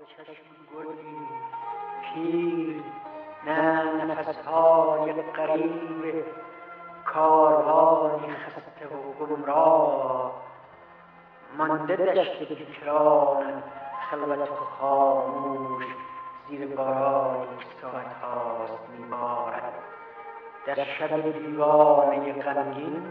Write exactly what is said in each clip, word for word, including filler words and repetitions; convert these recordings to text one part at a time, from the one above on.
چشم گلی پیر، نه نفسهای غریب کاروانی خسته و گمراه. مانده دشت بیکران خلوت و خاموش، زیر بارانی ساعت هاست میبارد. در شب دیوانه غمگین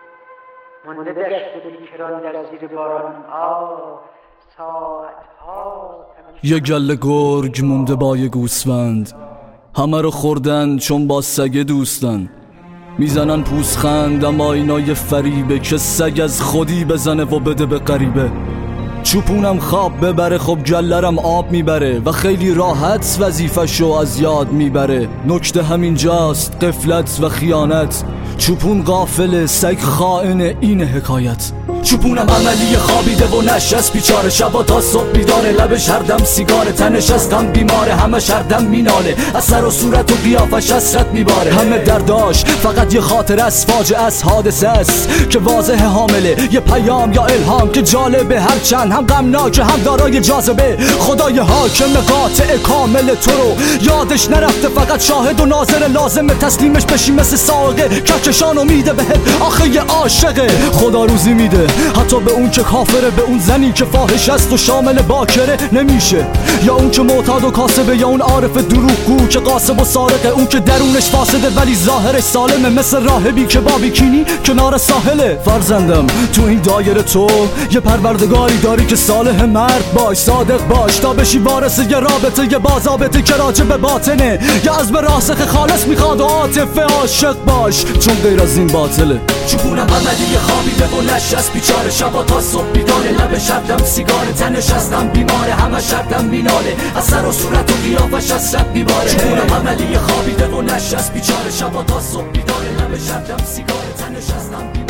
مانده دشت بیکران در زیر باران آه، ساعت هاست. یه گله گرگ مونده با یه گوسفند، همه رو خوردن چون با سگه دوستن. میزنن پوزخند اما اینا یه فریبه که سگ از خودی بزنه و بده به غریبه. چوپونم خواب ببره خب گلرم آب میبره و خیلی راحت وظیفه‌شو از یاد میبره. نکته همینجاست، غفلت و خیانت. چوپون غافل، سگ خائن، این حکایت. چوپونم عملی خوابیده و نشست بیچاره، شبا تا صبح بیداره، لبش هر دم سیگاره، تنش از غم بیماره، همش هر دم میناله، از سر و صورت و قیافش حسرت میباره. همه درداش فقط یه خاطر از فاجعه از حادثه است که واضح حامله یه پیام یا الهام که جالبه، هر چند هم غمناک هم دارای جاذبه. خدای حاکم قاطع کامل تو رو یادش نرفته، فقط شاهد و ناظر، لازم تسلیمش بشی مثل سائقه، کهکشانو میده بهت آخه یه عاشقه. خدا روزی میده حتی به اون که کافره، به اون زنی که فاحش است و شامل باکره نمیشه، یا اون که معتاد و کاسبه، یا اون عارف دروغگو که قاسب و سارقه، اون که درونش فاسده ولی ظاهرش سالمه، مثل راهبی که با بیکینی کنار ساحله. فرزندم تو این دایره تو یه پروردگاری داری که صالح، مرد باش، صادق باش تا بشی وارث یه رابطه، یه بازابطه که راجع به باطنه، یا از به راسخ خالص میخواد و عاطفه عاشق باش چون غیر از این باطله. چوبونم عملی خوابیده و نشست بیچاره، شبا تا صبح بیداره، لبش هر دم سیگاره، تنش از غم بیماره، همش هر دم میناله، از سر و صورت و قیافش حسرت میباره. چوبونم عملی خوابیده و نشست بیچاره، شبا تا صبح بیداره، لبش هر دم سیگاره، تنش از غم بیماره.